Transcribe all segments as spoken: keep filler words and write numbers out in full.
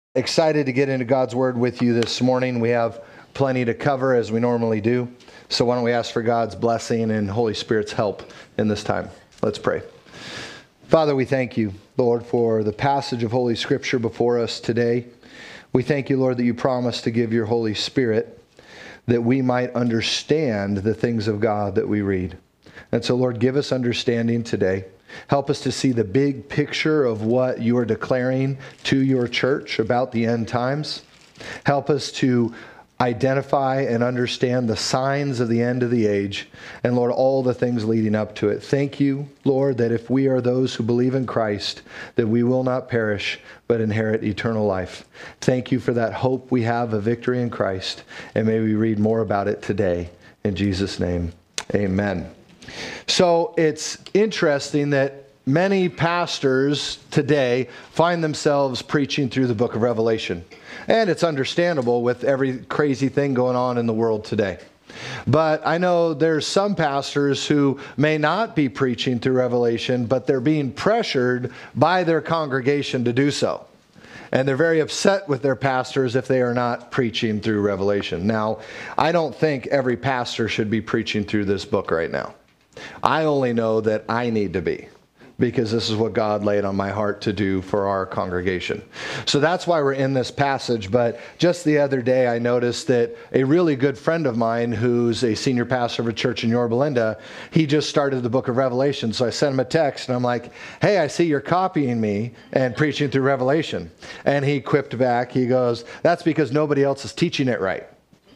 Excited to get into God's Word with you this morning. We have plenty to cover as we normally do. So why don't we ask for God's blessing and Holy Spirit's help in this time. Let's pray. Father, we thank you, Lord, for the passage of Holy Scripture before us today. We thank you, Lord, that you promised to give your Holy Spirit that we might understand the things of God that we read. And so, Lord, give us understanding today. Help us to see the big picture of what you are declaring to your church about the end times. Help us to identify and understand the signs of the end of the age, and Lord, all the things leading up to it. Thank you, Lord, that if we are those who believe in Christ, that we will not perish, but inherit eternal life. Thank you for that hope we have of victory in Christ, and may we read more about it today. In Jesus' name, amen. So it's interesting that many pastors today find themselves preaching through the book of Revelation. And it's understandable with every crazy thing going on in the world today. But I know there's some pastors who may not be preaching through Revelation, but they're being pressured by their congregation to do so. And they're very upset with their pastors if they are not preaching through Revelation. Now, I don't think every pastor should be preaching through this book right now. I only know that I need to be, because this is what God laid on my heart to do for our congregation. So that's why we're in this passage. But just the other day, I noticed that a really good friend of mine, who's a senior pastor of a church in Yorba Linda, he just started the book of Revelation. So I sent him a text, and I'm like, hey, I see you're copying me and preaching through Revelation. And he quipped back, he goes, that's because nobody else is teaching it right.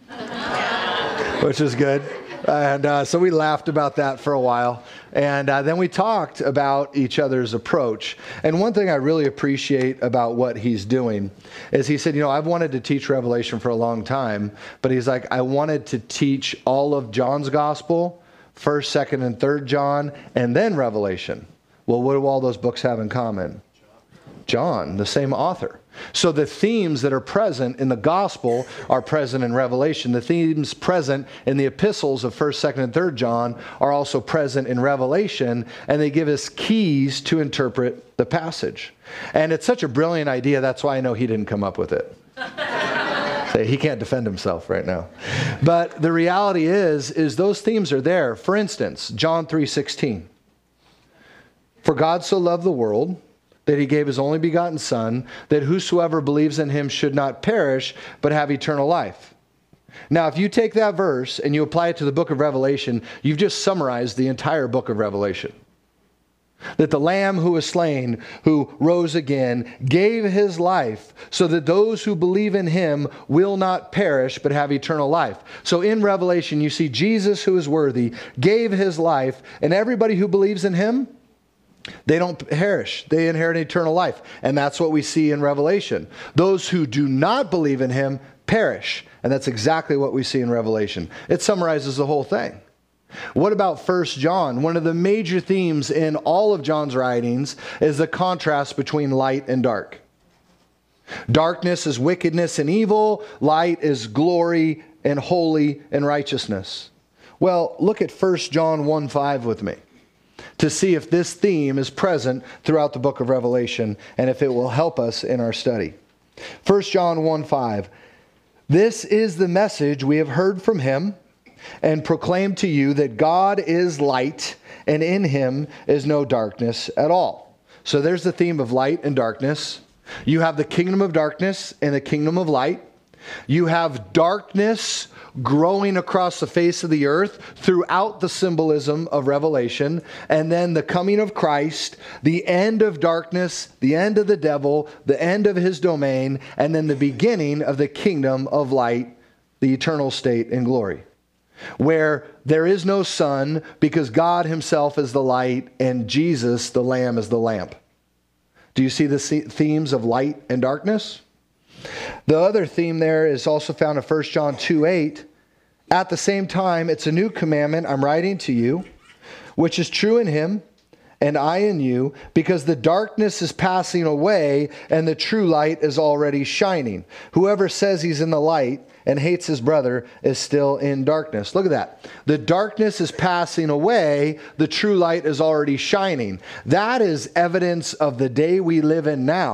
Which is good. And uh, so we laughed about that for a while. And uh, then we talked about each other's approach. And one thing I really appreciate about what he's doing is he said, you know, I've wanted to teach Revelation for a long time, but he's like, I wanted to teach all of John's gospel, first, second, and third John, and then Revelation. Well, what do all those books have in common? John, the same author. So the themes that are present in the gospel are present in Revelation. The themes present in the epistles of first, second, and third John are also present in Revelation, and they give us keys to interpret the passage. And it's such a brilliant idea, that's why I know he didn't come up with it. He can't defend himself right now. But the reality is, is those themes are there. For instance, John three sixteen. For God so loved the world that he gave his only begotten Son, that whosoever believes in him should not perish, but have eternal life. Now, if you take that verse and you apply it to the book of Revelation, you've just summarized the entire book of Revelation. That the Lamb who was slain, who rose again, gave his life so that those who believe in him will not perish, but have eternal life. So in Revelation, you see Jesus, who is worthy, gave his life, and everybody who believes in him, they don't perish. They inherit eternal life. And that's what we see in Revelation. Those who do not believe in him perish. And that's exactly what we see in Revelation. It summarizes the whole thing. What about First John? One of the major themes in all of John's writings is the contrast between light and dark. Darkness is wickedness and evil. Light is glory and holy and righteousness. Well, look at First John one five with me, to see if this theme is present throughout the book of Revelation and if it will help us in our study. First John one five. This is the message we have heard from him and proclaimed to you, that God is light and in him is no darkness at all. So there's the theme of light and darkness. You have the kingdom of darkness and the kingdom of light. You have darkness growing across the face of the earth throughout the symbolism of Revelation, and then the coming of Christ, the end of darkness, the end of the devil, the end of his domain, and then the beginning of the kingdom of light, the eternal state in glory, where there is no sun because God himself is the light and Jesus, the Lamb, is the lamp. Do you see the themes of light and darkness? The other theme there is also found in First John two eight. At the same time, it's a new commandment I'm writing to you, which is true in him and I in you, because the darkness is passing away and the true light is already shining. Whoever says he's in the light and hates his brother is still in darkness. Look at that. The darkness is passing away. The true light is already shining. That is evidence of the day we live in now,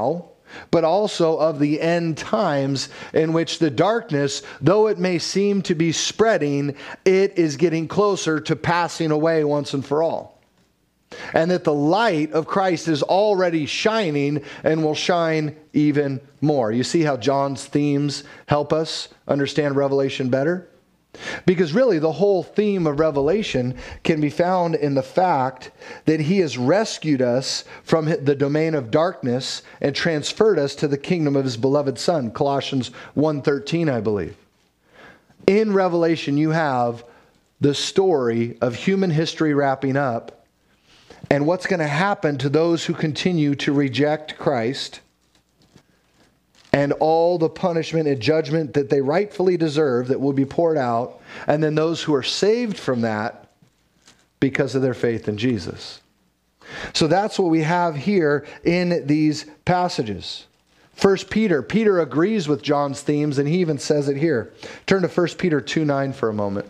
but also of the end times, in which the darkness, though it may seem to be spreading, it is getting closer to passing away once and for all. And that the light of Christ is already shining and will shine even more. You see how John's themes help us understand Revelation better? Because really the whole theme of Revelation can be found in the fact that he has rescued us from the domain of darkness and transferred us to the kingdom of his beloved Son. Colossians one thirteen, I believe. In Revelation you have the story of human history wrapping up and what's going to happen to those who continue to reject Christ, and all the punishment and judgment that they rightfully deserve that will be poured out, and then those who are saved from that because of their faith in Jesus. So that's what we have here in these passages. First Peter. Peter agrees with John's themes, and he even says it here. Turn to First Peter two nine for a moment.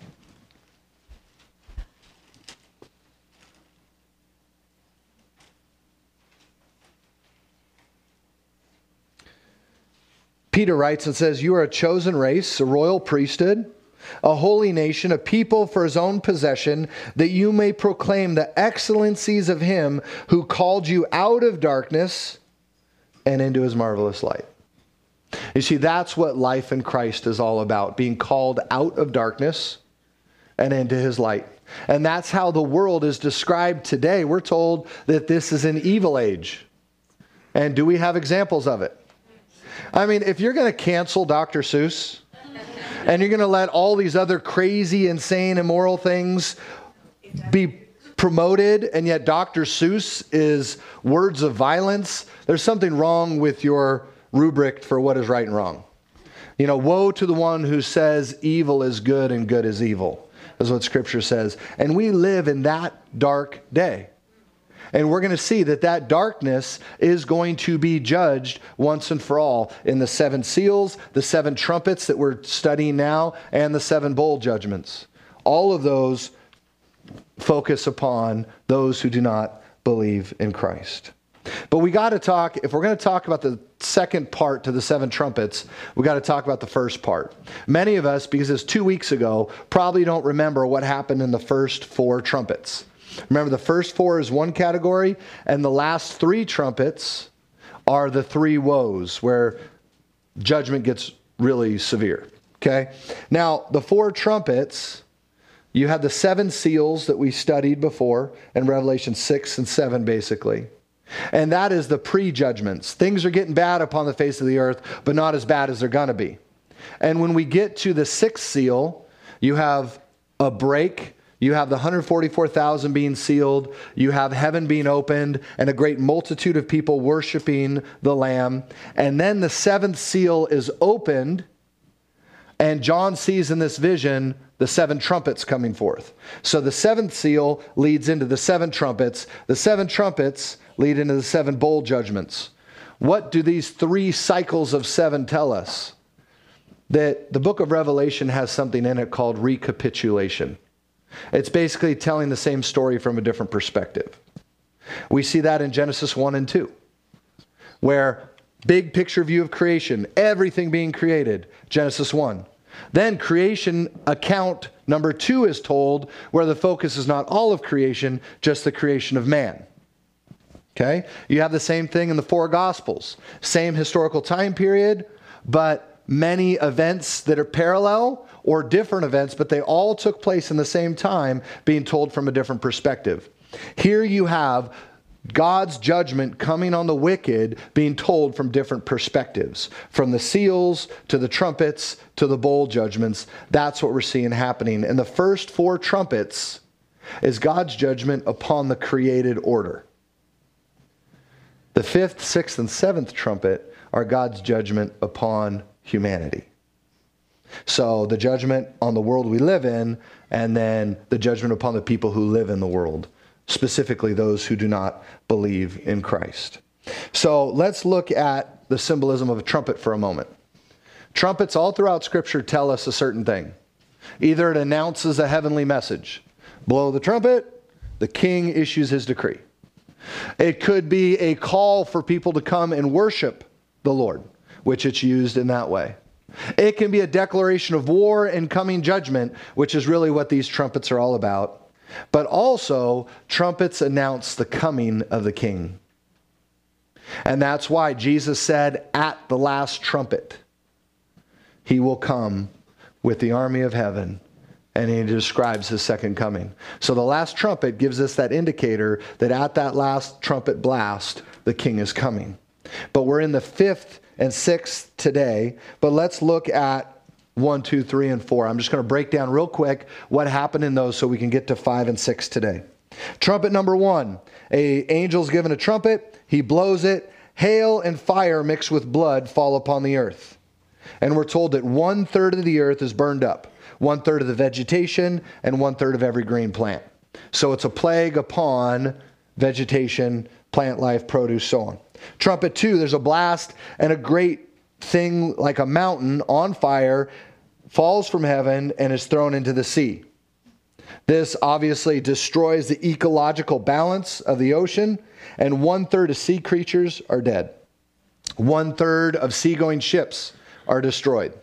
Peter writes and says, "You are a chosen race, a royal priesthood, a holy nation, a people for his own possession, that you may proclaim the excellencies of him who called you out of darkness and into his marvelous light." You see, that's what life in Christ is all about, being called out of darkness and into his light. And that's how the world is described today. We're told that this is an evil age. And do we have examples of it? I mean, if you're going to cancel Doctor Seuss and you're going to let all these other crazy, insane, immoral things be promoted, and yet Doctor Seuss is words of violence, there's something wrong with your rubric for what is right and wrong. You know, woe to the one who says evil is good and good is evil, is what Scripture says. And we live in that dark day. And we're going to see that that darkness is going to be judged once and for all in the seven seals, the seven trumpets that we're studying now, and the seven bowl judgments. All of those focus upon those who do not believe in Christ. But we got to talk, if we're going to talk about the second part to the seven trumpets, we got to talk about the first part. Many of us, because it's two weeks ago, probably don't remember what happened in the first four trumpets. Remember, the first four is one category, and the last three trumpets are the three woes, where judgment gets really severe. Okay? Now, the four trumpets, you had the seven seals that we studied before in Revelation six and seven, basically. And that is the pre-judgments. Things are getting bad upon the face of the earth, but not as bad as they're going to be. And when we get to the sixth seal, you have a break. You have the one hundred forty-four thousand being sealed. You have heaven being opened and a great multitude of people worshiping the Lamb. And then the seventh seal is opened, and John sees in this vision the seven trumpets coming forth. So the seventh seal leads into the seven trumpets. The seven trumpets lead into the seven bowl judgments. What do these three cycles of seven tell us? That the book of Revelation has something in it called recapitulation. It's basically telling the same story from a different perspective. We see that in Genesis one and two, where big picture view of creation, everything being created, Genesis one. Then creation account number two is told, where the focus is not all of creation, just the creation of man. Okay? You have the same thing in the four Gospels. Same historical time period, but many events that are parallel or different events, but they all took place in the same time, being told from a different perspective. Here you have God's judgment coming on the wicked being told from different perspectives. From the seals to the trumpets to the bowl judgments. That's what we're seeing happening. And the first four trumpets is God's judgment upon the created order. The fifth, sixth, and seventh trumpet are God's judgment upon humanity. So the judgment on the world we live in, and then the judgment upon the people who live in the world, specifically those who do not believe in Christ. So let's look at the symbolism of a trumpet for a moment. Trumpets all throughout Scripture tell us a certain thing. Either it announces a heavenly message. Blow the trumpet, the king issues his decree. It could be a call for people to come and worship the Lord, which it's used in that way. It can be a declaration of war and coming judgment, which is really what these trumpets are all about. But also, trumpets announce the coming of the King. And that's why Jesus said, at the last trumpet, he will come with the army of heaven, and he describes his second coming. So the last trumpet gives us that indicator that at that last trumpet blast, the King is coming. But we're in the fifth and sixth today, but let's look at one, two, three, and four. I'm just going to break down real quick what happened in those so we can get to five and six today. Trumpet number one, a angel's given a trumpet, he blows it, hail and fire mixed with blood fall upon the earth. And we're told that one third of the earth is burned up, one third of the vegetation, and one third of every green plant. So it's a plague upon vegetation, plant life, produce, so on. Trumpet two, there's a blast, and a great thing like a mountain on fire falls from heaven and is thrown into the sea. This obviously destroys the ecological balance of the ocean, and one third of sea creatures are dead. One third of seagoing ships are destroyed.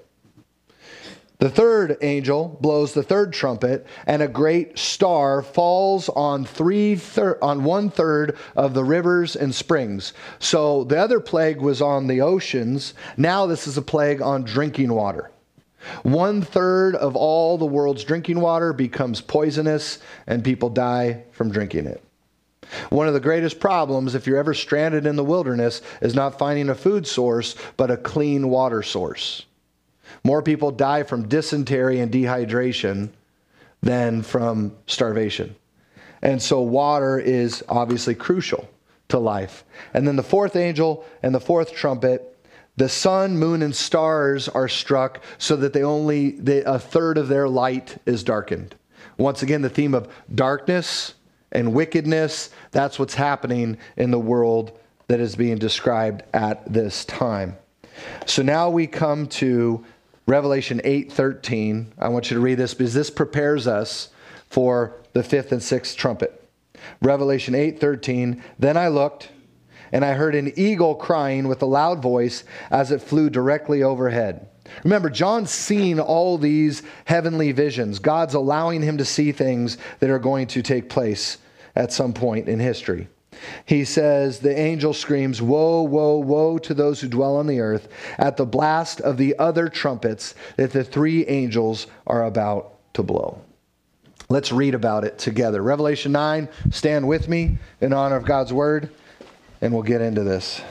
The third angel blows the third trumpet, and a great star falls on three thir- on one third of the rivers and springs. So the other plague was on the oceans. Now this is a plague on drinking water. One third of all the world's drinking water becomes poisonous, and people die from drinking it. One of the greatest problems, if you're ever stranded in the wilderness, is not finding a food source, but a clean water source. More people die from dysentery and dehydration than from starvation. And so water is obviously crucial to life. And then the fourth angel and the fourth trumpet, the sun, moon, and stars are struck so that they only they, a third of their light is darkened. Once again, the theme of darkness and wickedness, that's what's happening in the world that is being described at this time. So now we come to Revelation eight thirteen. I want you to read this because this prepares us for the fifth and sixth trumpet. Revelation eight thirteen. Then I looked, and I heard an eagle crying with a loud voice as it flew directly overhead. Remember, John's seen all these heavenly visions. God's allowing him to see things that are going to take place at some point in history. He says, the angel screams, woe, woe, woe to those who dwell on the earth at the blast of the other trumpets that the three angels are about to blow. Let's read about it together. Revelation nine, stand with me in honor of God's word, and we'll get into this.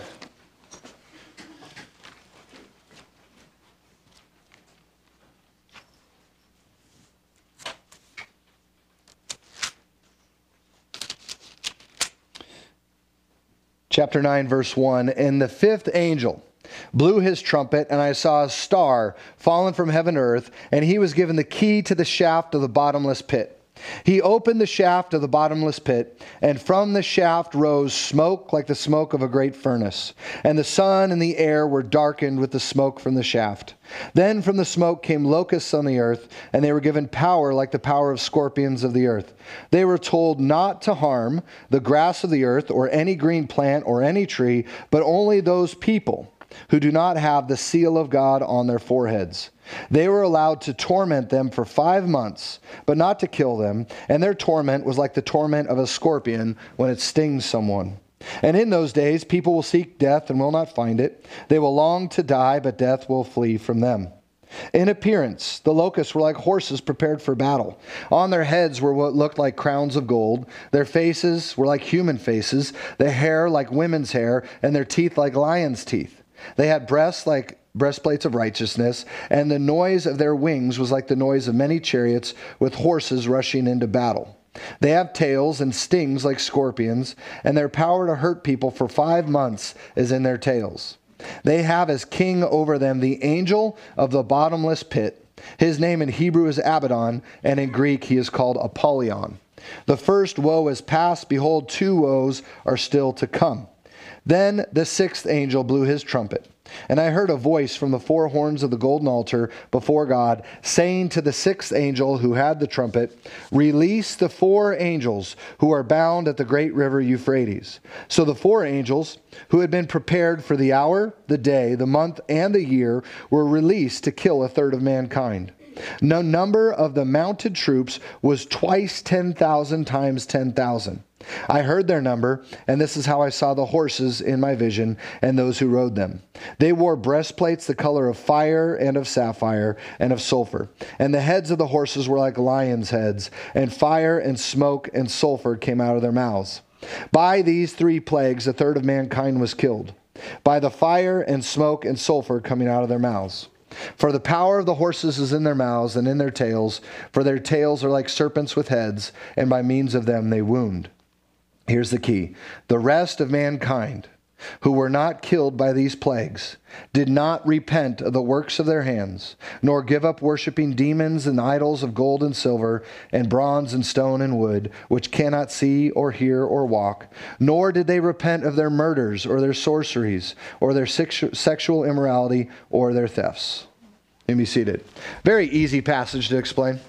Chapter nine, verse one, and the fifth angel blew his trumpet, and I saw a star fallen from heaven to earth, and he was given the key to the shaft of the bottomless pit. He opened the shaft of the bottomless pit, and from the shaft rose smoke like the smoke of a great furnace. And the sun and the air were darkened with the smoke from the shaft. Then from the smoke came locusts on the earth, and they were given power like the power of scorpions of the earth. They were told not to harm the grass of the earth or any green plant or any tree, but only those people who do not have the seal of God on their foreheads. They were allowed to torment them for five months, but not to kill them. And their torment was like the torment of a scorpion when it stings someone. And in those days, people will seek death and will not find it. They will long to die, but death will flee from them. In appearance, the locusts were like horses prepared for battle. On their heads were what looked like crowns of gold. Their faces were like human faces, their hair like women's hair, and their teeth like lions' teeth. They had breasts like breastplates of righteousness, and the noise of their wings was like the noise of many chariots with horses rushing into battle. They have tails and stings like scorpions, and their power to hurt people for five months is in their tails. They have as king over them the angel of the bottomless pit. His name in Hebrew is Abaddon, and in Greek he is called Apollyon. The first woe is past. Behold, two woes are still to come. Then the sixth angel blew his trumpet. And I heard a voice from the four horns of the golden altar before God, saying to the sixth angel who had the trumpet, "Release the four angels who are bound at the great river Euphrates." So the four angels who had been prepared for the hour, the day, the month, and the year were released to kill a third of mankind. The number of the mounted troops was twice ten thousand times ten thousand. I heard their number, and this is how I saw the horses in my vision and those who rode them. They wore breastplates the color of fire and of sapphire and of sulfur. And the heads of the horses were like lions' heads, and fire and smoke and sulfur came out of their mouths. By these three plagues, a third of mankind was killed, by the fire and smoke and sulfur coming out of their mouths. For the power of the horses is in their mouths and in their tails, for their tails are like serpents with heads, and by means of them they wound. Here's the key. The rest of mankind who were not killed by these plagues did not repent of the works of their hands, nor give up worshiping demons and idols of gold and silver and bronze and stone and wood, which cannot see or hear or walk, nor did they repent of their murders or their sorceries or their sexu- sexual immorality or their thefts. You may be seated. Very easy passage to explain.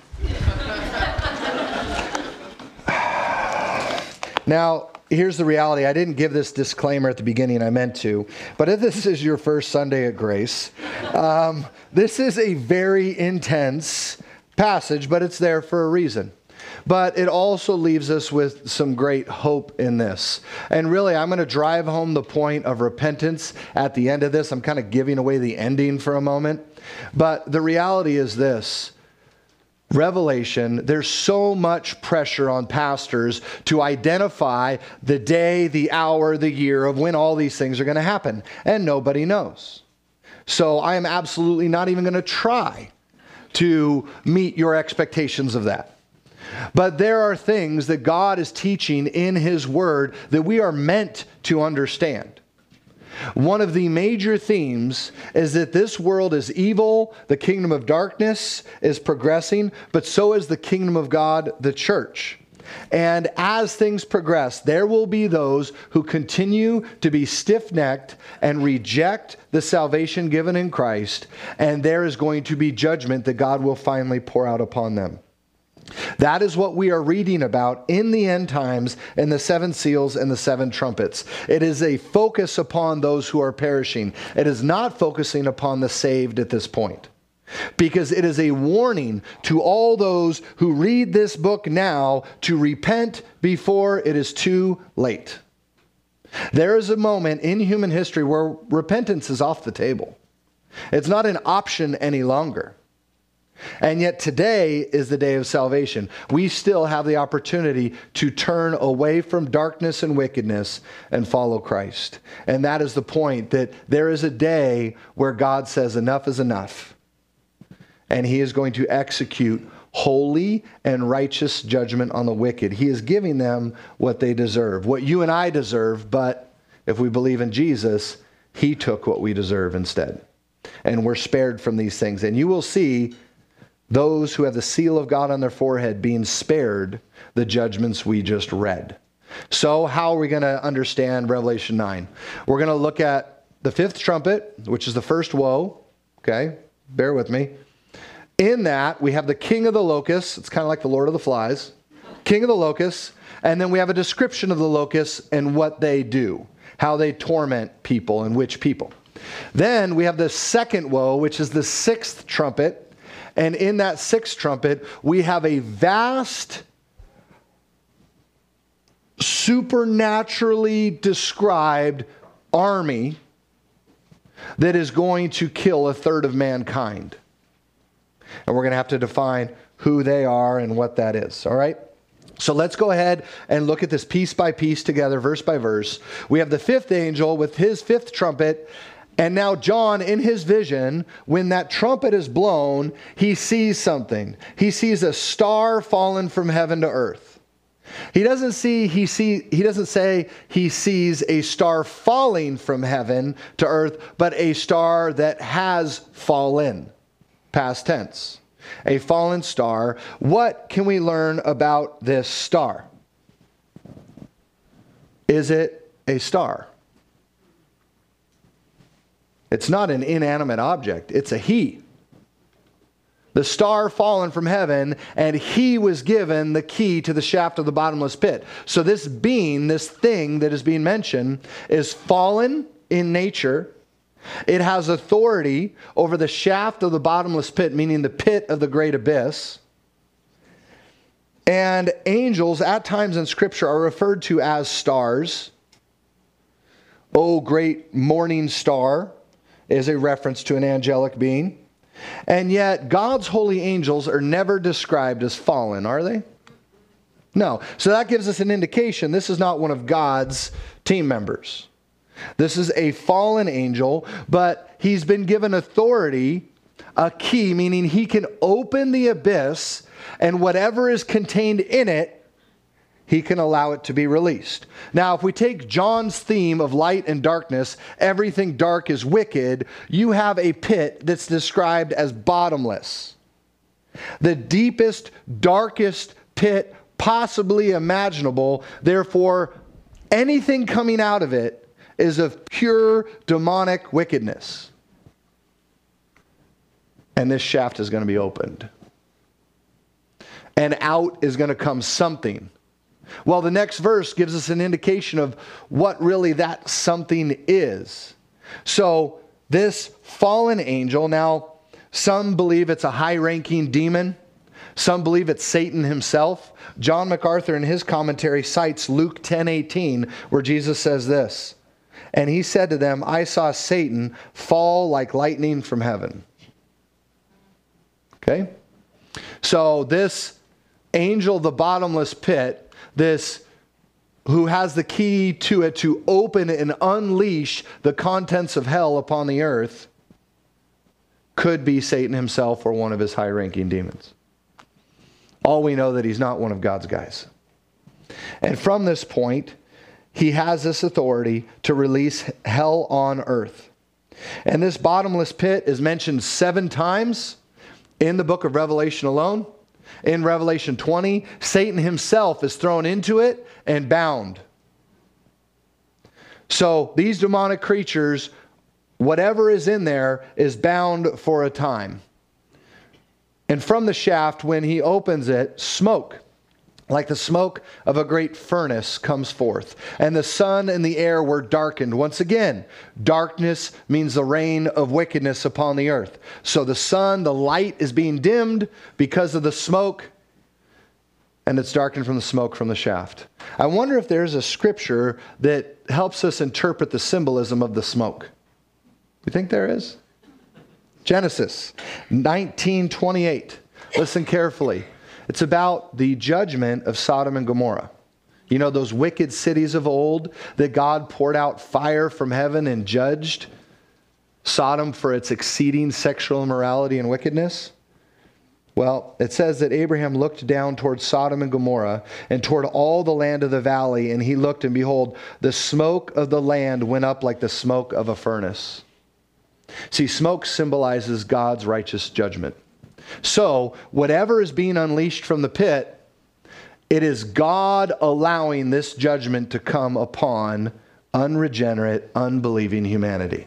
Now, here's the reality. I didn't give this disclaimer at the beginning. I meant to. But if this is your first Sunday at Grace, um, this is a very intense passage, but it's there for a reason. But it also leaves us with some great hope in this. And really, I'm going to drive home the point of repentance at the end of this. I'm kind of giving away the ending for a moment. But the reality is this. Revelation, there's so much pressure on pastors to identify the day, the hour, the year of when all these things are going to happen. And nobody knows. So I am absolutely not even going to try to meet your expectations of that. But there are things that God is teaching in His Word that we are meant to understand. One of the major themes is that this world is evil, the kingdom of darkness is progressing, but so is the kingdom of God, the church. And as things progress, there will be those who continue to be stiff-necked and reject the salvation given in Christ, and there is going to be judgment that God will finally pour out upon them. That is what we are reading about in the end times in the seven seals and the seven trumpets. It is a focus upon those who are perishing. It is not focusing upon the saved at this point. Because it is a warning to all those who read this book now to repent before it is too late. There is a moment in human history where repentance is off the table. It's not an option any longer. And yet today is the day of salvation. We still have the opportunity to turn away from darkness and wickedness and follow Christ. And that is the point, that there is a day where God says enough is enough. And He is going to execute holy and righteous judgment on the wicked. He is giving them what they deserve, what you and I deserve, but if we believe in Jesus, He took what we deserve instead. And we're spared from these things. And you will see those who have the seal of God on their forehead being spared the judgments we just read. So how are we going to understand Revelation nine? We're going to look at the fifth trumpet, which is the first woe. Okay, bear with me. In that, we have the king of the locusts. It's kind of like the Lord of the Flies. King of the locusts. And then we have a description of the locusts and what they do, how they torment people and which people. Then we have the second woe, which is the sixth trumpet. And in that sixth trumpet, we have a vast, supernaturally described army that is going to kill a third of mankind. And we're going to have to define who they are and what that is, all right? So let's go ahead and look at this piece by piece together, verse by verse. We have the fifth angel with his fifth trumpet. And now John, in his vision, when that trumpet is blown, he sees something. He sees a star fallen from heaven to earth. He doesn't see, he see, he doesn't say he sees a star falling from heaven to earth, but a star that has fallen. Past tense. A fallen star. What can we learn about this star? Is it a star? It's not an inanimate object. It's a he. The star fallen from heaven, and he was given the key to the shaft of the bottomless pit. So this being, this thing that is being mentioned, is fallen in nature. It has authority over the shaft of the bottomless pit, meaning the pit of the great abyss. And angels, at times in Scripture, are referred to as stars. O great morning star is a reference to an angelic being. And yet, God's holy angels are never described as fallen, are they? No. So that gives us an indication this is not one of God's team members. This is a fallen angel, but he's been given authority, a key, meaning he can open the abyss, and whatever is contained in it, he can allow it to be released. Now, if we take John's theme of light and darkness, everything dark is wicked, you have a pit that's described as bottomless. The deepest, darkest pit possibly imaginable. Therefore, anything coming out of it is of pure demonic wickedness. And this shaft is going to be opened. And out is going to come something. Well, the next verse gives us an indication of what really that something is. So this fallen angel, now some believe it's a high-ranking demon. Some believe it's Satan himself. John MacArthur in his commentary cites Luke ten eighteen, where Jesus says this, "And he said to them, I saw Satan fall like lightning from heaven." Okay? So this angel of the bottomless pit, this who has the key to it to open and unleash the contents of hell upon the earth, could be Satan himself or one of his high-ranking demons. All we know that he's not one of God's guys. And from this point, he has this authority to release hell on earth. And this bottomless pit is mentioned seven times in the book of Revelation alone. In Revelation twenty, Satan himself is thrown into it and bound. So these demonic creatures, whatever is in there, is bound for a time. And from the shaft, when he opens it, smoke, like the smoke of a great furnace, comes forth. And the sun and the air were darkened. Once again, darkness means the reign of wickedness upon the earth. So the sun, the light is being dimmed because of the smoke, and it's darkened from the smoke from the shaft. I wonder if there's a scripture that helps us interpret the symbolism of the smoke. You think there is? Genesis nineteen twenty-eight. Listen carefully. It's about the judgment of Sodom and Gomorrah. You know, those wicked cities of old that God poured out fire from heaven and judged Sodom for its exceeding sexual immorality and wickedness? Well, it says that Abraham looked down toward Sodom and Gomorrah and toward all the land of the valley, and he looked, and behold, the smoke of the land went up like the smoke of a furnace. See, smoke symbolizes God's righteous judgment. So, whatever is being unleashed from the pit, it is God allowing this judgment to come upon unregenerate, unbelieving humanity.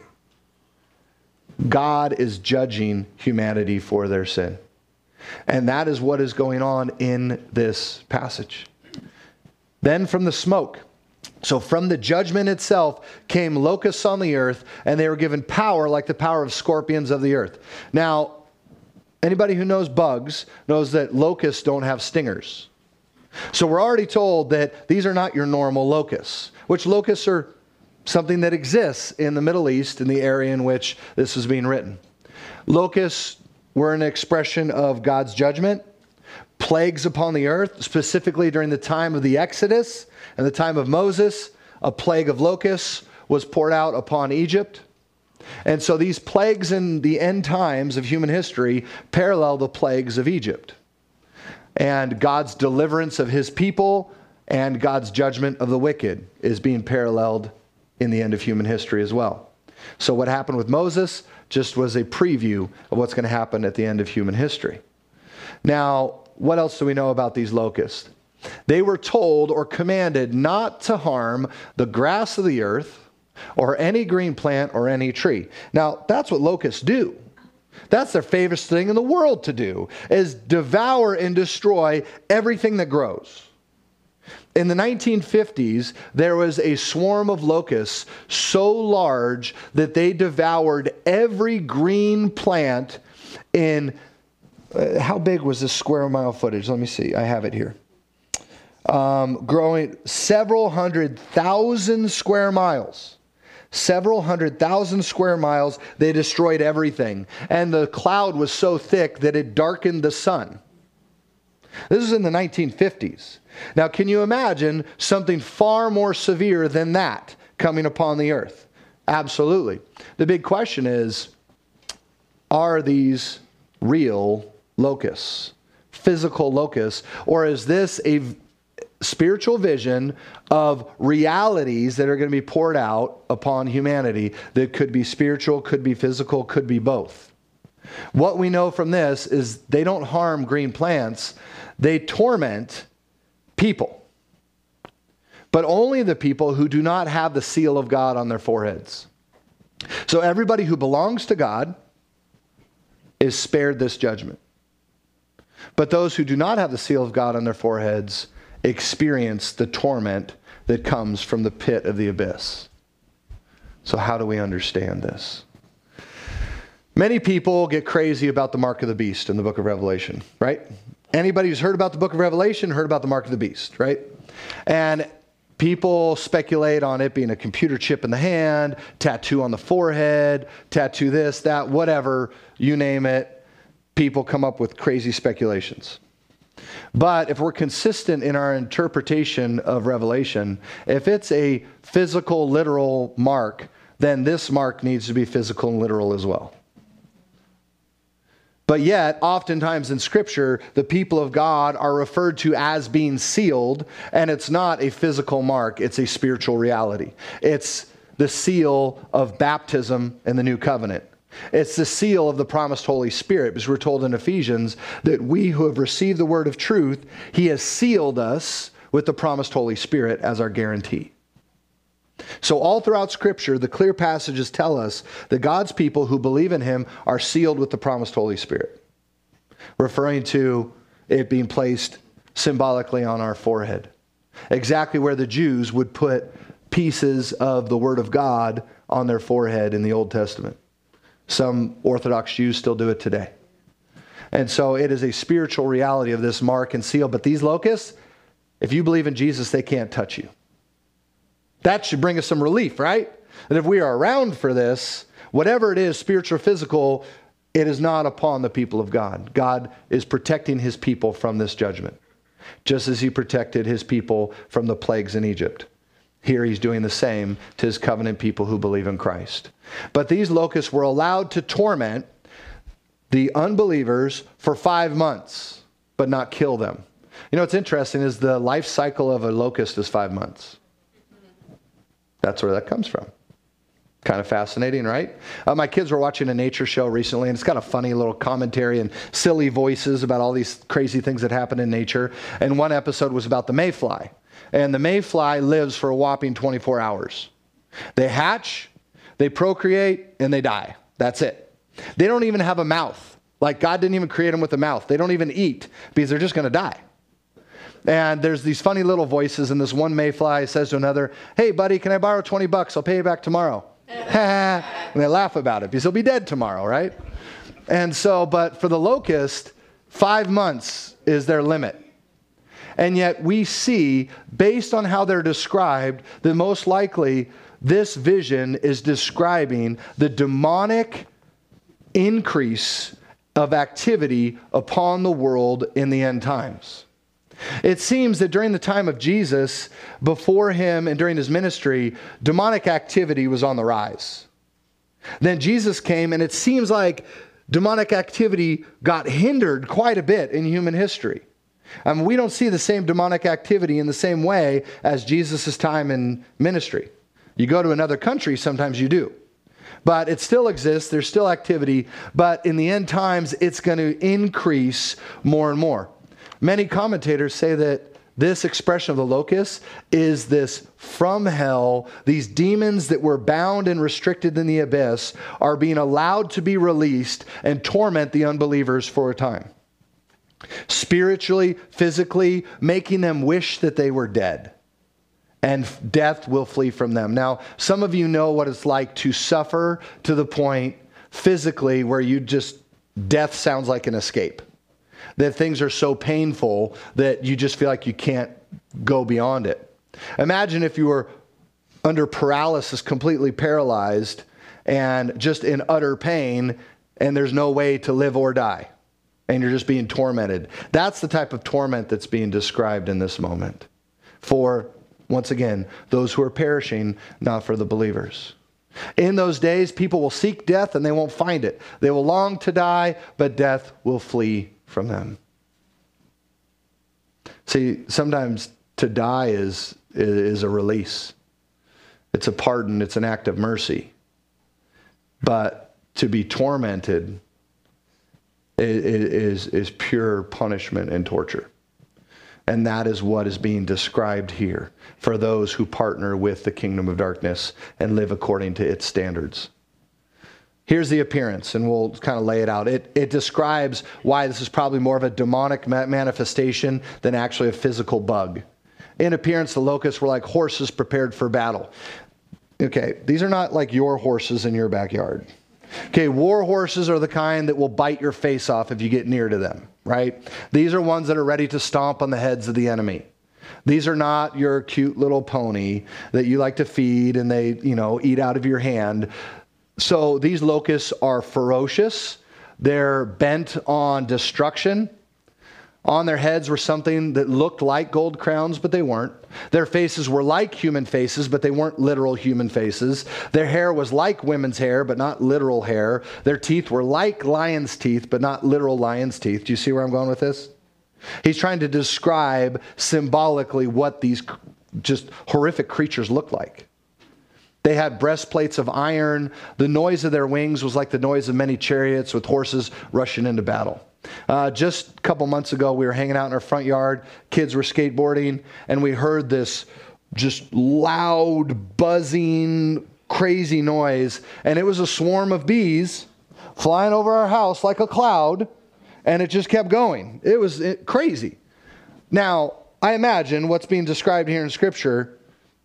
God is judging humanity for their sin. And that is what is going on in this passage. Then from the smoke. So from the judgment itself came locusts on the earth, and they were given power like the power of scorpions of the earth. Now, anybody who knows bugs knows that locusts don't have stingers. So we're already told that these are not your normal locusts, which locusts are something that exists in the Middle East, in the area in which this is being written. Locusts were an expression of God's judgment, plagues upon the earth, specifically during the time of the Exodus and the time of Moses. A plague of locusts was poured out upon Egypt. And so these plagues in the end times of human history parallel the plagues of Egypt. And God's deliverance of his people and God's judgment of the wicked is being paralleled in the end of human history as well. So what happened with Moses just was a preview of what's going to happen at the end of human history. Now, what else do we know about these locusts? They were told or commanded not to harm the grass of the earth or any green plant or any tree. Now, that's what locusts do. That's their favorite thing in the world to do, is devour and destroy everything that grows. In the nineteen fifties, there was a swarm of locusts so large that they devoured every green plant in, uh, how big was this square mile footage? Let me see. I have it here. Um, growing several hundred thousand square miles. Several hundred thousand square miles. They destroyed everything. And the cloud was so thick that it darkened the sun. This is in the nineteen fifties. Now, can you imagine something far more severe than that coming upon the earth? Absolutely. The big question is, are these real locusts, physical locusts, or is this a spiritual vision of realities that are going to be poured out upon humanity that could be spiritual, could be physical, could be both? What we know from this is they don't harm green plants. They torment people, but only the people who do not have the seal of God on their foreheads. So everybody who belongs to God is spared this judgment. But those who do not have the seal of God on their foreheads experience the torment that comes from the pit of the abyss. So how do we understand this? Many people get crazy about the mark of the beast in the book of Revelation, right? Anybody who's heard about the book of Revelation heard about the mark of the beast, right? And people speculate on it being a computer chip in the hand, tattoo on the forehead, tattoo this, that, whatever, you name it. People come up with crazy speculations. But if we're consistent in our interpretation of Revelation, if it's a physical, literal mark, then this mark needs to be physical and literal as well. But yet, oftentimes in Scripture, the people of God are referred to as being sealed, and it's not a physical mark, it's a spiritual reality. It's the seal of baptism in the new covenant. It's the seal of the promised Holy Spirit, because we're told in Ephesians that we who have received the word of truth, He has sealed us with the promised Holy Spirit as our guarantee. So all throughout Scripture, the clear passages tell us that God's people who believe in Him are sealed with the promised Holy Spirit, referring to it being placed symbolically on our forehead. Exactly where the Jews would put pieces of the Word of God on their forehead in the Old Testament. Some Orthodox Jews still do it today. And so it is a spiritual reality of this mark and seal. But these locusts, if you believe in Jesus, they can't touch you. That should bring us some relief, right? That if we are around for this, whatever it is, spiritual or physical, it is not upon the people of God. God is protecting His people from this judgment, just as He protected His people from the plagues in Egypt. Here He's doing the same to His covenant people who believe in Christ. But these locusts were allowed to torment the unbelievers for five months, but not kill them. You know what's interesting is the life cycle of a locust is five months. That's where that comes from. Kind of fascinating, right? Uh, my kids were watching a nature show recently, and it's got a funny little commentary and silly voices about all these crazy things that happen in nature. And one episode was about the mayfly. And the mayfly lives for a whopping twenty-four hours. They hatch, they procreate, and they die. That's it. They don't even have a mouth. Like God didn't even create them with a mouth. They don't even eat because they're just going to die. And there's these funny little voices, and this one mayfly says to another, "Hey, buddy, can I borrow twenty bucks? I'll pay you back tomorrow." And they laugh about it because he'll be dead tomorrow, right? And so, but for the locust, five months is their limit. And yet we see, based on how they're described, that most likely this vision is describing the demonic increase of activity upon the world in the end times. It seems that during the time of Jesus, before Him and during His ministry, demonic activity was on the rise. Then Jesus came, and it seems like demonic activity got hindered quite a bit in human history. I mean, we don't see the same demonic activity in the same way as Jesus' time in ministry. You go to another country, sometimes you do. But it still exists, there's still activity, but in the end times, it's going to increase more and more. Many commentators say that This expression of the locust is this from hell. These demons that were bound and restricted in the abyss are being allowed to be released and torment the unbelievers for a time. Spiritually, physically, making them wish that they were dead. And death will flee from them. Now, some of you know what it's like to suffer to the point physically where you just, death sounds like an escape. That things are so painful that you just feel like you can't go beyond it. Imagine if you were under paralysis, completely paralyzed, and just in utter pain, and there's no way to live or die, and you're just being tormented. That's the type of torment that's being described in this moment. For, once again, those who are perishing, not for the believers. In those days, people will seek death and they won't find it. They will long to die, but death will flee from them. See, sometimes to die is, is a release. It's a pardon. It's an act of mercy. But to be tormented is, is pure punishment and torture. And that is what is being described here for those who partner with the kingdom of darkness and live according to its standards. Here's the appearance, and we'll kind of lay it out. It, it describes why this is probably more of a demonic manifestation than actually a physical bug. In appearance, the locusts were like horses prepared for battle. Okay, these are not like your horses in your backyard. Okay, war horses are the kind that will bite your face off if you get near to them, right? These are ones that are ready to stomp on the heads of the enemy. These are not your cute little pony that you like to feed and they, you know, eat out of your hand. So these locusts are ferocious. They're bent on destruction. On their heads were something that looked like gold crowns, but they weren't. Their faces were like human faces, but they weren't literal human faces. Their hair was like women's hair, but not literal hair. Their teeth were like lion's teeth, but not literal lion's teeth. Do you see where I'm going with this? He's trying to describe symbolically what these just horrific creatures look like. They had breastplates of iron. The noise of their wings was like the noise of many chariots with horses rushing into battle. Uh, just a couple months ago, we were hanging out in our front yard. Kids were skateboarding, and we heard this just loud, buzzing, crazy noise. And it was a swarm of bees flying over our house like a cloud, and it just kept going. It was crazy. Now, I imagine what's being described here in Scripture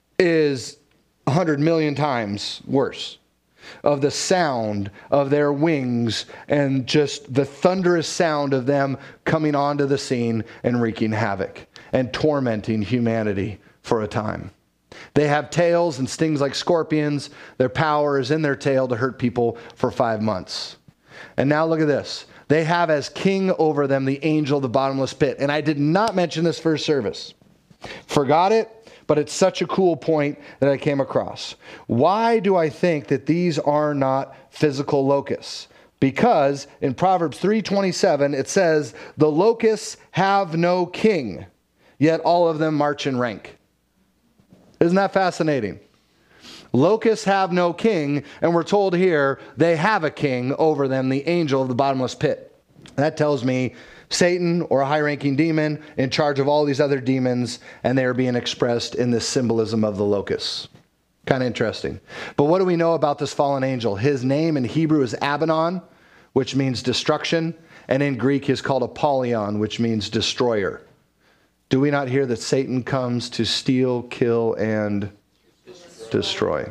is a hundred million times worse. Of the sound of their wings and just the thunderous sound of them coming onto the scene and wreaking havoc and tormenting humanity for a time. They have tails and stings like scorpions. Their power is in their tail to hurt people for five months. And now look at this. They have as king over them the angel of the bottomless pit. And I did not mention this first service. Forgot it. But it's such a cool point that I came across. Why do I think that these are not physical locusts? Because in Proverbs three twenty-seven, it says, the locusts have no king, yet all of them march in rank. Isn't that fascinating? Locusts have no king, and we're told here they have a king over them, the angel of the bottomless pit. That tells me Satan, or a high-ranking demon, in charge of all these other demons, and they are being expressed in this symbolism of the locusts. Kind of interesting. But what do we know about this fallen angel? His name in Hebrew is Abaddon, which means destruction, and in Greek he's called Apollyon, which means destroyer. Do we not hear that Satan comes to steal, kill, and destroy?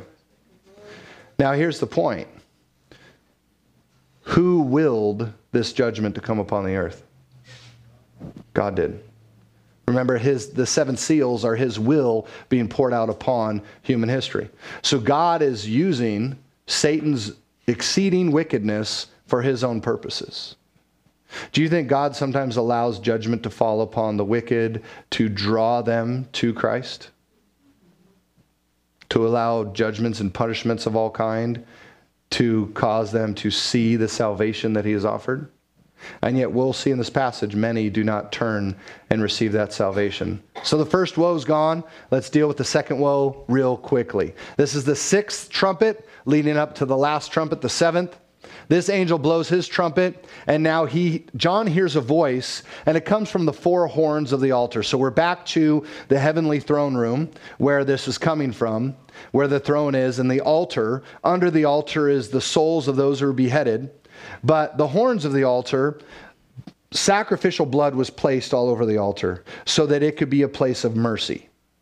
Now here's the point. Who willed this judgment to come upon the earth? God did. Remember, his the seven seals are his will being poured out upon human history. So God is using Satan's exceeding wickedness for his own purposes. Do you think God sometimes allows judgment to fall upon the wicked to draw them to Christ? To allow judgments and punishments of all kind to cause them to see the salvation that he has offered? And yet we'll see in this passage, many do not turn and receive that salvation. So the first woe is gone. Let's deal with the second woe real quickly. This is the sixth trumpet leading up to the last trumpet, the seventh. This angel blows his trumpet, and now he, John hears a voice, and it comes from the four horns of the altar. So we're back to the heavenly throne room where this is coming from, where the throne is, and the altar. Under the altar is the souls of those who are beheaded. But the horns of the altar, sacrificial blood was placed all over the altar so that it could be a place of mercy.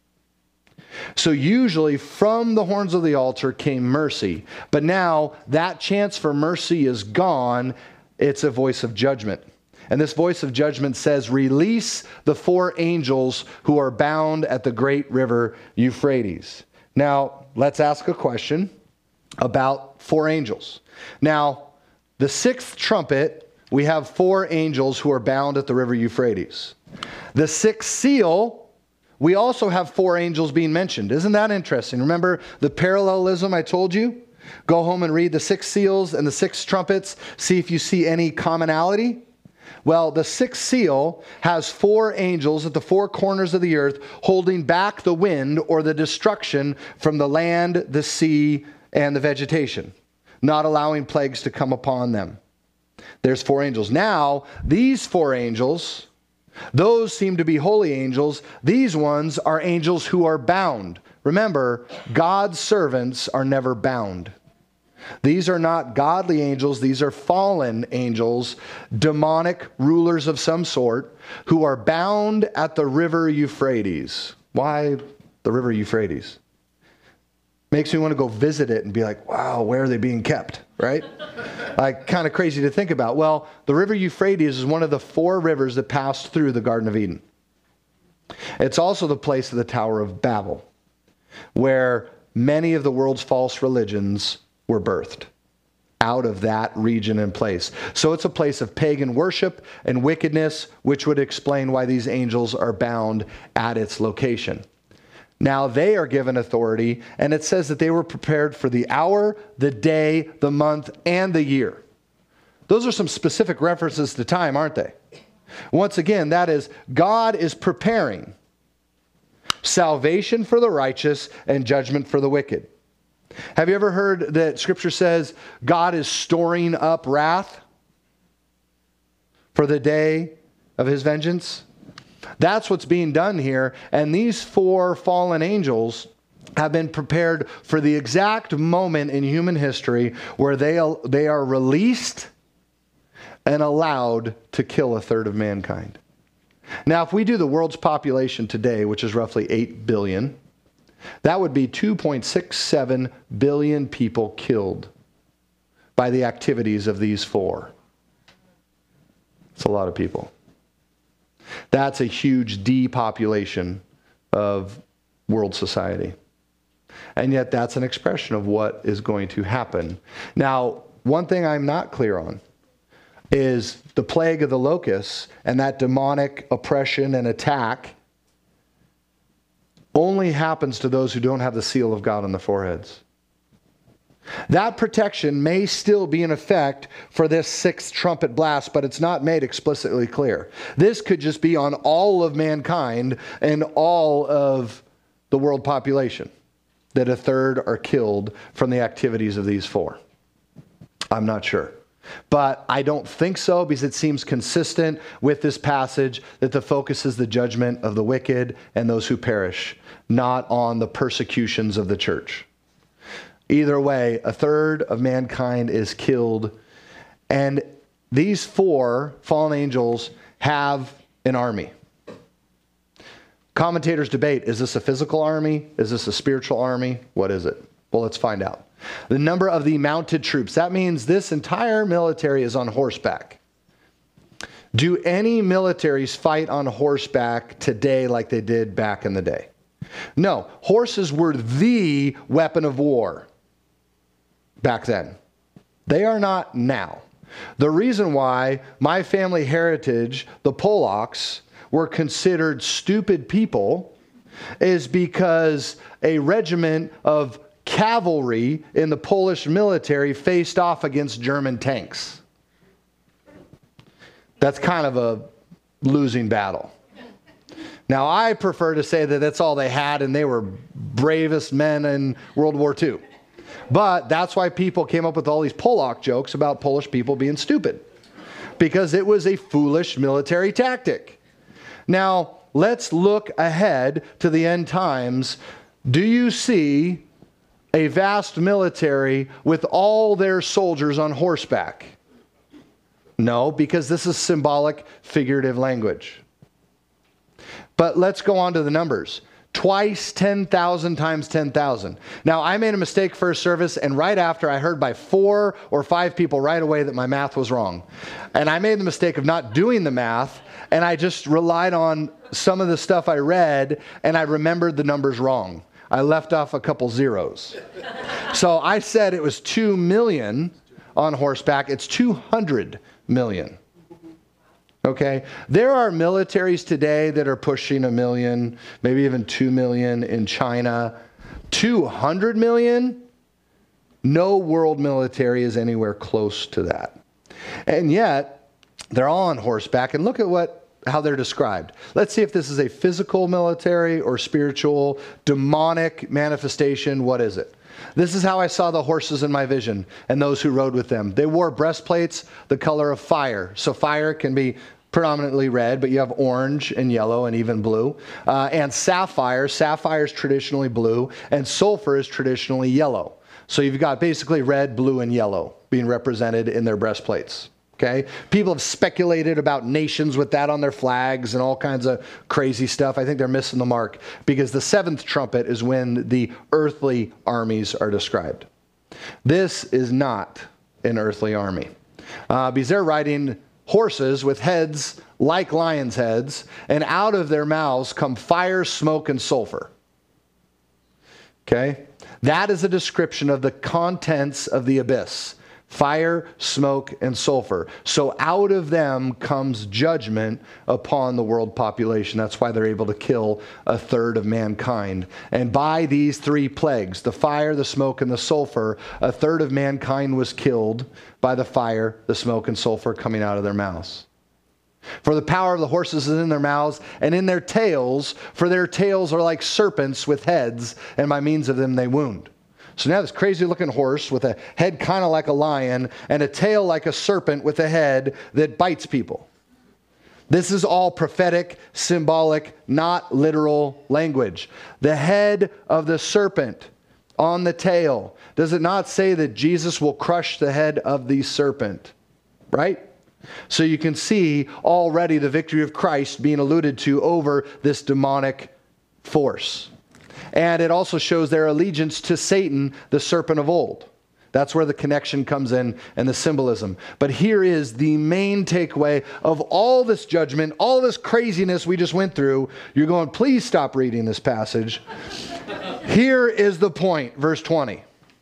So usually from the horns of the altar came mercy. But now that chance for mercy is gone. It's a voice of judgment. And this voice of judgment says, release the four angels who are bound at the great river Euphrates. Now, let's ask a question about four angels. Now, the sixth trumpet, we have four angels who are bound at the river Euphrates. The sixth seal, we also have four angels being mentioned. Isn't that interesting? Remember the parallelism I told you? Go home and read the six seals and the six trumpets. See if you see any commonality. Well, the sixth seal has four angels at the four corners of the earth holding back the wind or the destruction from the land, the sea, and the vegetation, not allowing plagues to come upon them. There's four angels. Now, these four angels, those seem to be holy angels. These ones are angels who are bound. Remember, God's servants are never bound. These are not godly angels. These are fallen angels, demonic rulers of some sort, who are bound at the river Euphrates. Why the river Euphrates? Makes me want to go visit it and be like, wow, where are they being kept, right? Like, kind of crazy to think about. Well, the river Euphrates is one of the four rivers that passed through the Garden of Eden. It's also the place of the Tower of Babel, where many of the world's false religions were birthed out of that region and place. So it's a place of pagan worship and wickedness, which would explain why these angels are bound at its location. Now they are given authority, and it says that they were prepared for the hour, the day, the month, and the year. Those are some specific references to time, aren't they? Once again, that is, God is preparing salvation for the righteous and judgment for the wicked. Have you ever heard that Scripture says God is storing up wrath for the day of his vengeance? That's what's being done here. And these four fallen angels have been prepared for the exact moment in human history where they, they are released and allowed to kill a third of mankind. Now, if we do the world's population today, which is roughly eight billion, that would be two point six seven billion people killed by the activities of these four. It's a lot of people. That's a huge depopulation of world society. And yet that's an expression of what is going to happen. Now, one thing I'm not clear on is the plague of the locusts and that demonic oppression and attack only happens to those who don't have the seal of God on their foreheads. That protection may still be in effect for this sixth trumpet blast, but it's not made explicitly clear. This could just be on all of mankind and all of the world population, that a third are killed from the activities of these four. I'm not sure. But I don't think so, because it seems consistent with this passage that the focus is the judgment of the wicked and those who perish, not on the persecutions of the church. Either way, a third of mankind is killed. And these four fallen angels have an army. Commentators debate, is this a physical army? Is this a spiritual army? What is it? Well, let's find out. The number of the mounted troops. That means this entire military is on horseback. Do any militaries fight on horseback today like they did back in the day? No. Horses were the weapon of war back then. They are not now. The reason why my family heritage, the Polacks, were considered stupid people is because a regiment of cavalry in the Polish military faced off against German tanks. That's kind of a losing battle. Now, I prefer to say that that's all they had and they were bravest men in World War Two. But that's why people came up with all these Polak jokes about Polish people being stupid, because it was a foolish military tactic. Now, let's look ahead to the end times. Do you see a vast military with all their soldiers on horseback? No, because this is symbolic, figurative language. But let's go on to the numbers. Twice ten thousand times ten thousand. Now, I made a mistake first service, and right after I heard by four or five people right away that my math was wrong. And I made the mistake of not doing the math, and I just relied on some of the stuff I read, and I remembered the numbers wrong. I left off a couple zeros. So I said it was two million on horseback. It's two hundred million. Okay? There are militaries today that are pushing a million, maybe even two million in China. two hundred million? No world military is anywhere close to that. And yet, they're all on horseback. And look at what how they're described. Let's see if this is a physical military or spiritual, demonic manifestation. What is it? This is how I saw the horses in my vision and those who rode with them. They wore breastplates the color of fire. So fire can be predominantly red, but you have orange and yellow and even blue. Uh, and sapphire. Sapphire is traditionally blue, and sulfur is traditionally yellow. So you've got basically red, blue, and yellow being represented in their breastplates. Okay? People have speculated about nations with that on their flags and all kinds of crazy stuff. I think they're missing the mark, because the seventh trumpet is when the earthly armies are described. This is not an earthly army, uh, because they're riding horses with heads like lions' heads, and out of their mouths come fire, smoke, and sulfur. Okay? That is a description of the contents of the abyss. Fire, smoke, and sulfur. So out of them comes judgment upon the world population. That's why they're able to kill a third of mankind. And by these three plagues, the fire, the smoke, and the sulfur, a third of mankind was killed by the fire, the smoke, and sulfur coming out of their mouths. For the power of the horses is in their mouths and in their tails, for their tails are like serpents with heads, and by means of them they wound. So now this crazy looking horse with a head kind of like a lion and a tail like a serpent with a head that bites people. This is all prophetic, symbolic, not literal language. The head of the serpent on the tail. Does it not say that Jesus will crush the head of the serpent? Right? So you can see already the victory of Christ being alluded to over this demonic force. And it also shows their allegiance to Satan, the serpent of old. That's where the connection comes in and the symbolism. But here is the main takeaway of all this judgment, all this craziness we just went through. You're going, please stop reading this passage. Here is the point, verse twenty.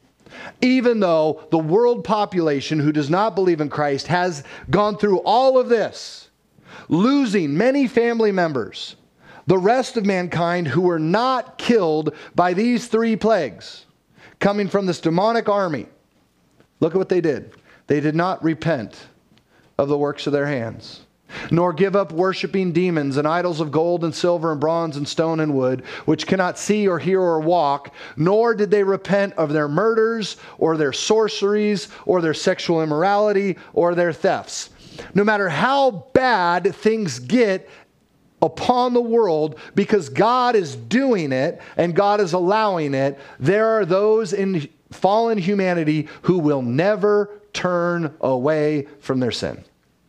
Even though the world population who does not believe in Christ has gone through all of this, losing many family members, the rest of mankind who were not killed by these three plagues coming from this demonic army, look at what they did. They did not repent of the works of their hands, nor give up worshiping demons and idols of gold and silver and bronze and stone and wood, which cannot see or hear or walk, nor did they repent of their murders or their sorceries or their sexual immorality or their thefts. No matter how bad things get upon the world, because God is doing it and God is allowing it, there are those in fallen humanity who will never turn away from their sin.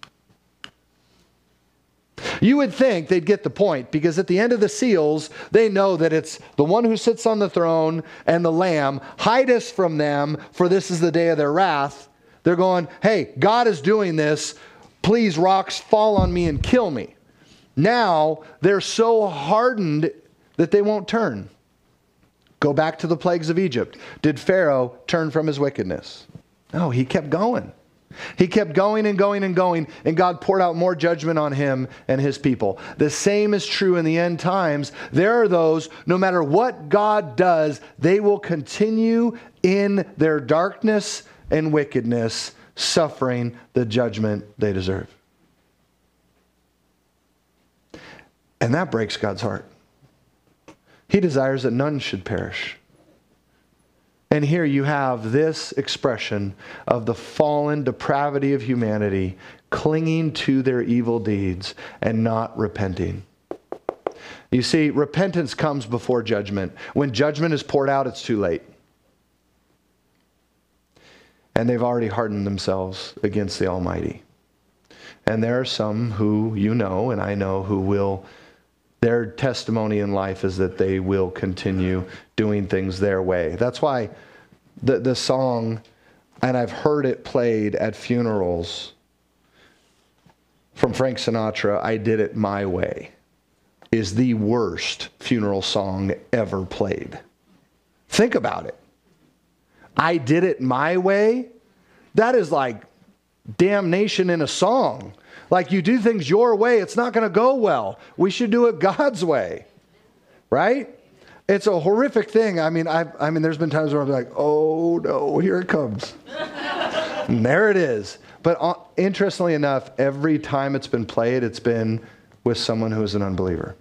You would think they'd get the point, because at the end of the seals, they know that it's the one who sits on the throne and the Lamb. Hide us from them, for this is the day of their wrath. They're going, hey, God is doing this. Please, rocks, fall on me and kill me. Now, they're so hardened that they won't turn. Go back to the plagues of Egypt. Did Pharaoh turn from his wickedness? No, he kept going. He kept going and going and going, and God poured out more judgment on him and his people. The same is true in the end times. There are those, no matter what God does, they will continue in their darkness and wickedness, suffering the judgment they deserve. And that breaks God's heart. He desires that none should perish. And here you have this expression of the fallen depravity of humanity clinging to their evil deeds and not repenting. You see, repentance comes before judgment. When judgment is poured out, it's too late. And they've already hardened themselves against the Almighty. And there are some who you know, and I know, who will, their testimony in life is that they will continue doing things their way. That's why the, the song, and I've heard it played at funerals from Frank Sinatra, I Did It My Way, is the worst funeral song ever played. Think about it. I did it my way? That is like damnation in a song. Like, you do things your way, it's not going to go well. We should do it God's way. Right? It's a horrific thing. I mean, I I mean, there's been times where I'm like, oh no, here it comes. And there it is. But uh, interestingly enough, every time it's been played, it's been with someone who is an unbeliever.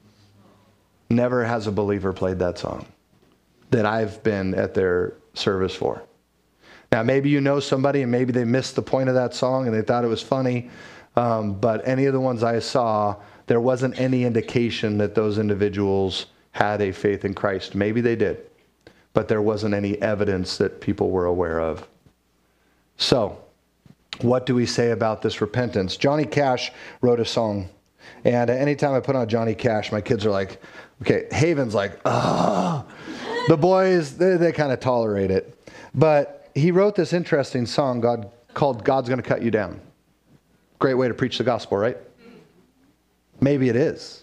Never has a believer played that song that I've been at their service for. Now, maybe you know somebody and maybe they missed the point of that song and they thought it was funny. Um, but any of the ones I saw, there wasn't any indication that those individuals had a faith in Christ. Maybe they did, but there wasn't any evidence that people were aware of. So, what do we say about this repentance? Johnny Cash wrote a song. And anytime I put on Johnny Cash, my kids are like, okay, Haven's like, ah. The boys, they, they kind of tolerate it. But he wrote this interesting song God called God's Gonna Cut You Down. Great way to preach the gospel, right? Maybe it is.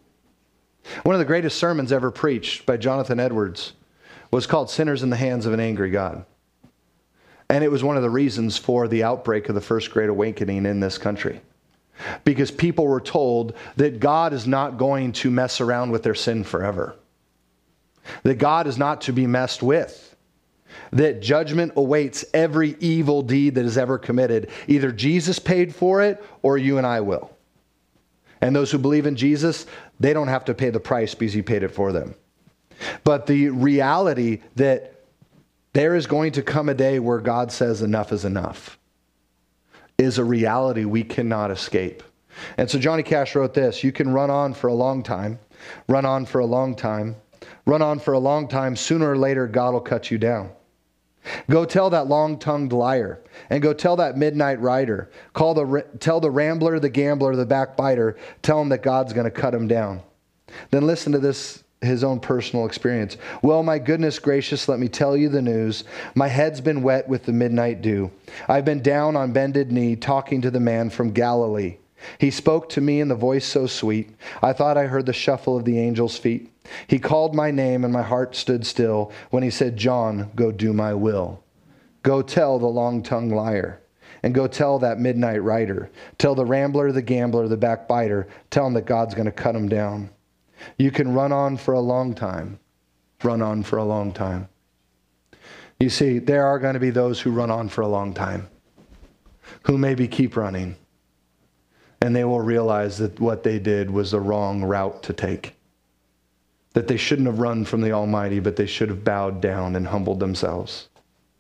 One of the greatest sermons ever preached by Jonathan Edwards was called Sinners in the Hands of an Angry God. And it was one of the reasons for the outbreak of the First Great Awakening in this country. Because people were told that God is not going to mess around with their sin forever. That God is not to be messed with. That judgment awaits every evil deed that is ever committed. Either Jesus paid for it or you and I will. And those who believe in Jesus, they don't have to pay the price because he paid it for them. But the reality that there is going to come a day where God says enough is enough is a reality we cannot escape. And so Johnny Cash wrote this: you can run on for a long time, run on for a long time, run on for a long time. Sooner or later, God will cut you down. Go tell that long-tongued liar, and go tell that midnight rider. Call the tell the rambler, the gambler, the backbiter. Tell him that God's going to cut him down. Then listen to this, his own personal experience. Well, my goodness gracious, let me tell you the news. My head's been wet with the midnight dew. I've been down on bended knee talking to the man from Galilee. He spoke to me in the voice so sweet, I thought I heard the shuffle of the angel's feet. He called my name and my heart stood still when he said, John, go do my will. Go tell the long-tongued liar, and go tell that midnight rider. Tell the rambler, the gambler, the backbiter. Tell him that God's going to cut him down. You can run on for a long time. Run on for a long time. You see, there are going to be those who run on for a long time, who maybe keep running. And they will realize that what they did was the wrong route to take. That they shouldn't have run from the Almighty, but they should have bowed down and humbled themselves.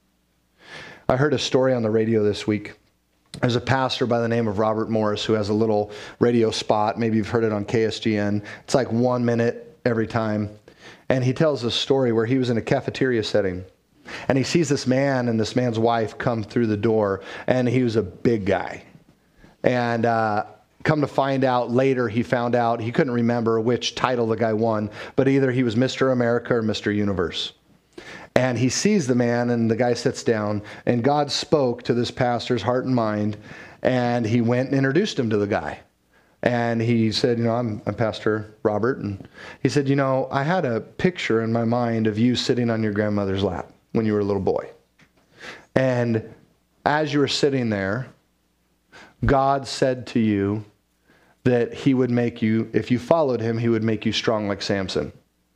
I heard a story on the radio this week. There's a pastor by the name of Robert Morris who has a little radio spot. Maybe you've heard it on K S G N. It's like one minute every time. And he tells a story where he was in a cafeteria setting. And he sees this man and this man's wife come through the door. And he was a big guy. And uh, come to find out later, he found out, he couldn't remember which title the guy won, but either he was Mister America or Mister Universe. And he sees the man, and the guy sits down, and God spoke to this pastor's heart and mind, and he went and introduced him to the guy. And he said, you know, I'm, I'm Pastor Robert. And he said, you know, I had a picture in my mind of you sitting on your grandmother's lap when you were a little boy. And as you were sitting there, God said to you that he would make you, if you followed him, he would make you strong like Samson.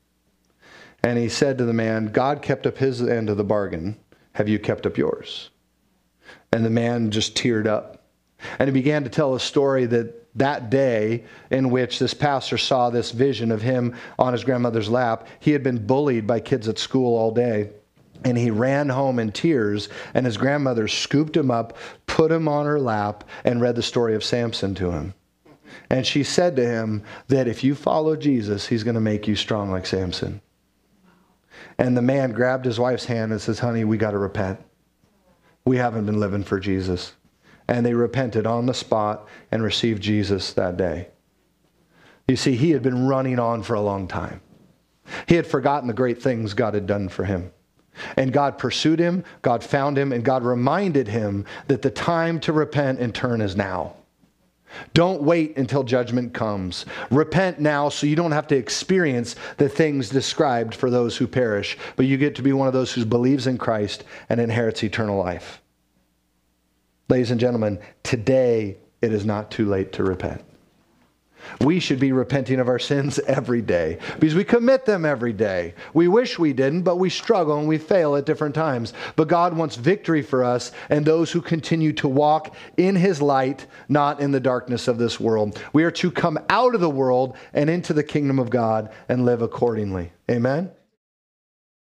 And he said to the man, God kept up his end of the bargain. Have you kept up yours? And the man just teared up. And he began to tell a story that that day in which this pastor saw this vision of him on his grandmother's lap, he had been bullied by kids at school all day. And he ran home in tears, and his grandmother scooped him up, put him on her lap, and read the story of Samson to him. And she said to him that if you follow Jesus, he's going to make you strong like Samson. And the man grabbed his wife's hand and says, honey, we got to repent. We haven't been living for Jesus. And they repented on the spot and received Jesus that day. You see, he had been running on for a long time. He had forgotten the great things God had done for him. And God pursued him, God found him, and God reminded him that the time to repent and turn is now. Don't wait until judgment comes. Repent now so you don't have to experience the things described for those who perish, but you get to be one of those who believes in Christ and inherits eternal life. Ladies and gentlemen, today it is not too late to repent. We should be repenting of our sins every day because we commit them every day. We wish we didn't, but we struggle and we fail at different times. But God wants victory for us and those who continue to walk in his light, not in the darkness of this world. We are to come out of the world and into the kingdom of God and live accordingly. Amen?